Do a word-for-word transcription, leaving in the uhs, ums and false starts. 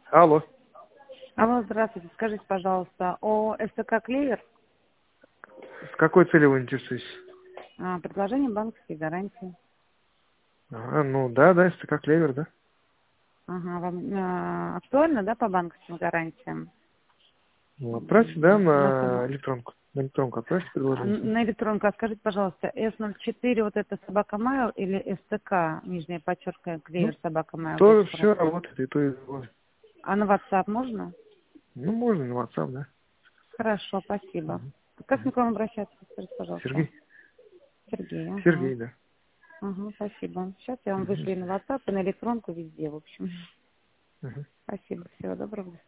Алло. Алло, здравствуйте. Скажите, пожалуйста, о СТК «Клевер», С какой целью вы интересуетесь? а, предложение банковской гарантии. Ага, ну да, да, это как клевер, да? Ага, вам а, актуально, да, по банковским гарантиям? Ну, отправьте, да, М, На на сумму. электронку. На электронку отправьте А, предложение н- свое. На электронку. А скажите, пожалуйста, эс ноль четыре вот это собака mail или СТК, нижняя подчеркивание, Ну, «Клевер» собака mail тоже точка ру? все работает, и то, и другое. А на WhatsApp можно? Ну, можно на WhatsApp, да. Хорошо, спасибо. Мгм. Как мне Мгм. к вам обращаться, скажите, пожалуйста? Сергей? Сергей, ага. Сергей, да. Ага, спасибо. Сейчас я вам Мгм. вышлю и на WhatsApp, и на электронку везде, в общем. Мгм. Спасибо. Всего доброго.